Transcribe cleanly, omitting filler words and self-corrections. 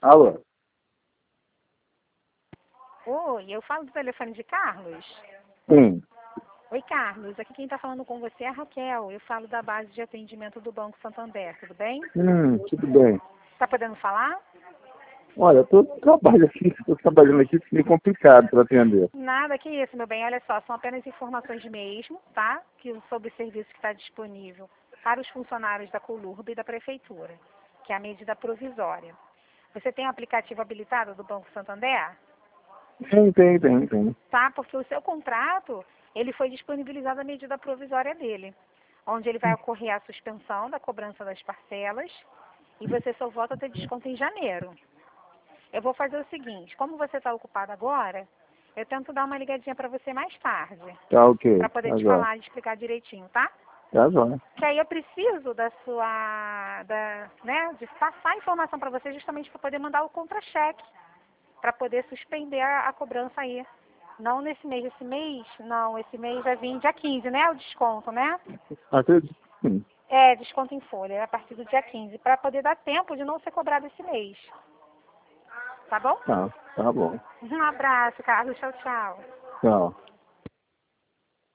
Alô? Oi, eu falo do telefone de Carlos. Sim. Oi, Carlos. Aqui quem está falando com você é a Raquel. Eu falo da base de atendimento do Banco Santander, tudo bem? Tudo bem. Está podendo falar? Olha, eu estou trabalhando aqui, fica meio complicado para atender. Nada que isso, meu bem. Olha só, são apenas informações mesmo, tá? Sobre o serviço que está disponível para os funcionários da Colurb e da Prefeitura, que é a medida provisória. Você tem o aplicativo habilitado do Banco Santander? Tem. Tá? Porque o seu contrato, ele foi disponibilizado a medida provisória dele, onde ele vai ocorrer a suspensão da cobrança das parcelas e você só volta a ter desconto em janeiro. Eu vou fazer o seguinte, como você está ocupado agora, eu tento dar uma ligadinha para você mais tarde, Tá ok. para poder Tá te jóia. falar e explicar direitinho, tá? Tá jóia. Que aí eu preciso né, de passar a informação para você justamente para poder mandar o contra-cheque, para poder suspender a cobrança aí. Não nesse mês, esse mês vai vir dia 15, né, o desconto, né? Acredito que sim. É, desconto em folha, a partir do dia 15, para poder dar tempo de não ser cobrado esse mês. Tá bom? Tá bom. Um abraço, Carlos. Tchau, tchau. Tchau.